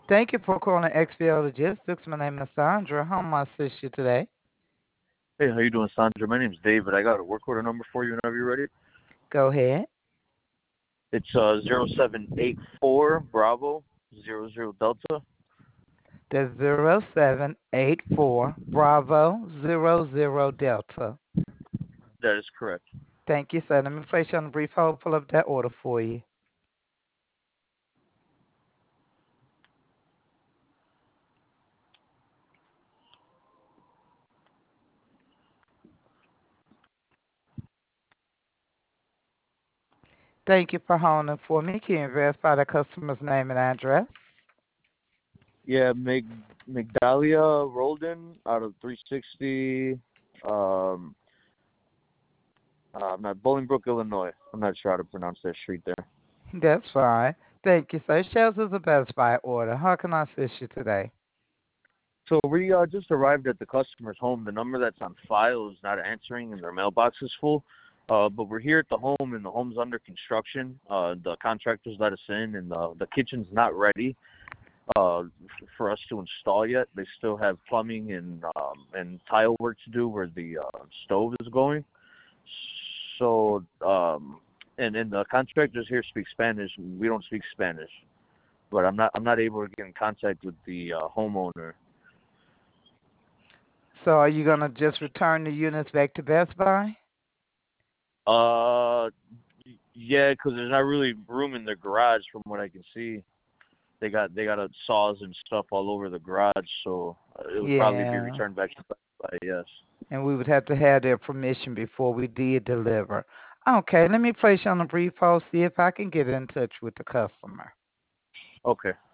Thank you for calling XPL Logistics. My name is Sandra. How may I assist you today? Hey, how you doing, Sandra? My name's David. I got a work order number for you whenever you're ready. Go ahead. It's 0784 Bravo 00 Delta. That's 0784 Bravo 00 Delta. That is correct. Thank you, sir. Let me place you on a brief hold. Pull up that order for you. Thank you for holding for me. Can you verify the customer's name and address? Yeah, Migdalia Roldan out of 360. Um, not Bolingbrook, Illinois. I'm not sure how to pronounce that street there. That's fine. Thank you, sir. Shells is a Best Buy order. How can I assist you today? So we just arrived at the customer's home. The number that's on file is not answering, and their mailbox is full. But we're here at the home, and the home's under construction. The contractors let us in, and the kitchen's not ready for us to install yet. They still have plumbing and tile work to do where the stove is going. So and the contractors here speak Spanish. We don't speak Spanish, but I'm not able to get in contact with the homeowner. So are you going to just return the units back to Best Buy? Uh, yeah, because there's not really room in the garage from what I can see. They got saws and stuff all over the garage, so it would probably be Yeah. returned back to Best Buy. Yes. And we would have to have their permission before we did deliver. Okay, let me place you on a brief hold, see if I can get in touch with the customer. Okay.